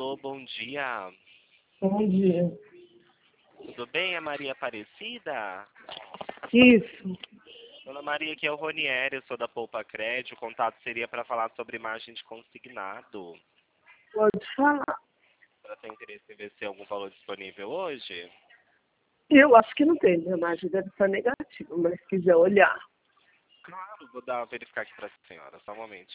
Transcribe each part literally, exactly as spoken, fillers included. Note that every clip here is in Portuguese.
Alô, bom dia. Bom dia. Tudo bem? É Maria Aparecida? Isso. Dona Maria, aqui é o Ronieri, eu sou da Poupa Crédito. O contato seria para falar sobre margem de consignado. Pode falar. Para ter interesse em ver se tem algum valor disponível hoje? Eu acho que não tem, minha margem deve estar negativa, mas se quiser olhar. Claro, vou dar verificar aqui para a senhora, só um momento.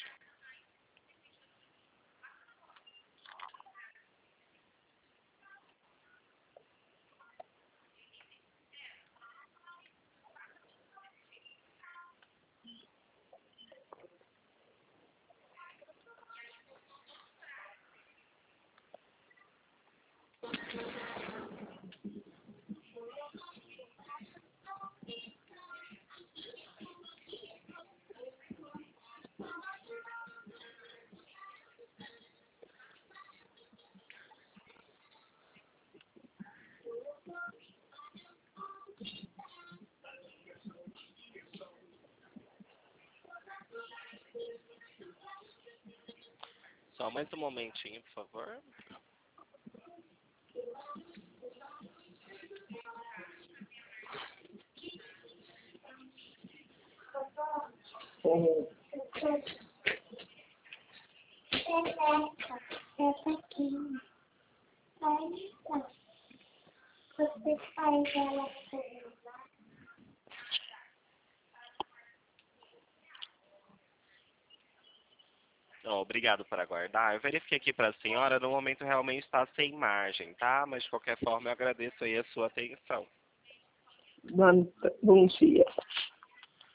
Só mais um momentinho, por favor. É, Essa aqui. Aí tá. Você faz ela celular. Oh, obrigado por aguardar. Eu verifiquei aqui para a senhora, no momento realmente está sem margem, tá? Mas de qualquer forma eu agradeço aí a sua atenção. bom, bom dia.